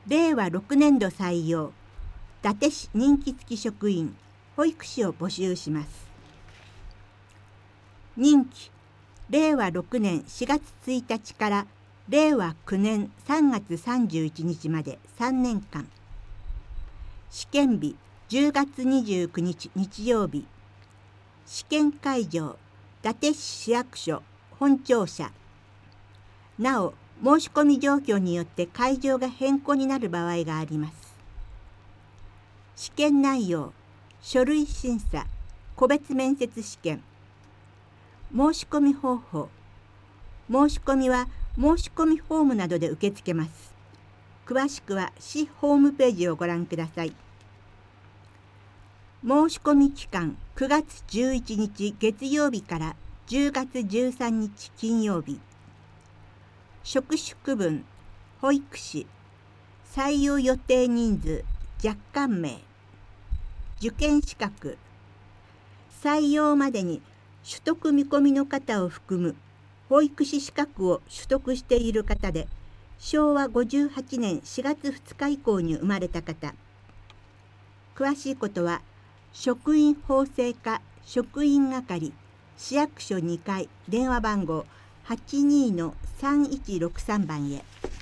令和6年度採用、伊達市任期付き職員、保育士を募集します。任期、令和6年4月1日から令和9年3月31日まで3年間。試験日、10月29日日曜日。試験会場、伊達市市役所本庁舎。なお、申し込み状況によって会場が変更になる場合があります。試験内容、書類審査、個別面接試験。申し込み方法。申し込みは申し込みフォームなどで受け付けます。詳しくは市ホームページをご覧ください。申し込み期間9月11日月曜日から10月13日金曜日。職種区分、保育士。採用予定人数、若干名。受験資格。採用までに取得見込みの方を含む保育士資格を取得している方で、昭和58年4月2日以降に生まれた方。詳しいことは、職員法制課職員係市役所2階電話番号 82-3163 番へ。